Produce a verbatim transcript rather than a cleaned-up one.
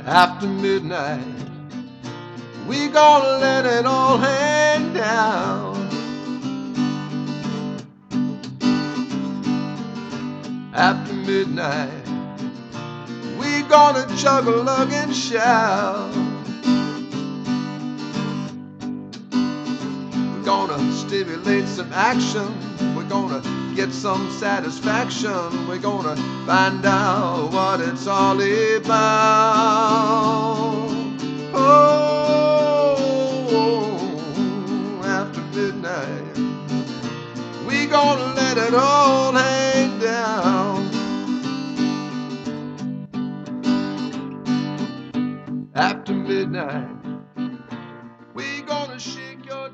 After midnight, we gonna let it all hang down. After midnight, we gonna chug a lug and shout. We're gonna stimulate some action. We're gonna get some satisfaction. We're gonna find out what it's all about. Oh, after midnight, we gonna let it all hang down. After midnight, we gonna shake your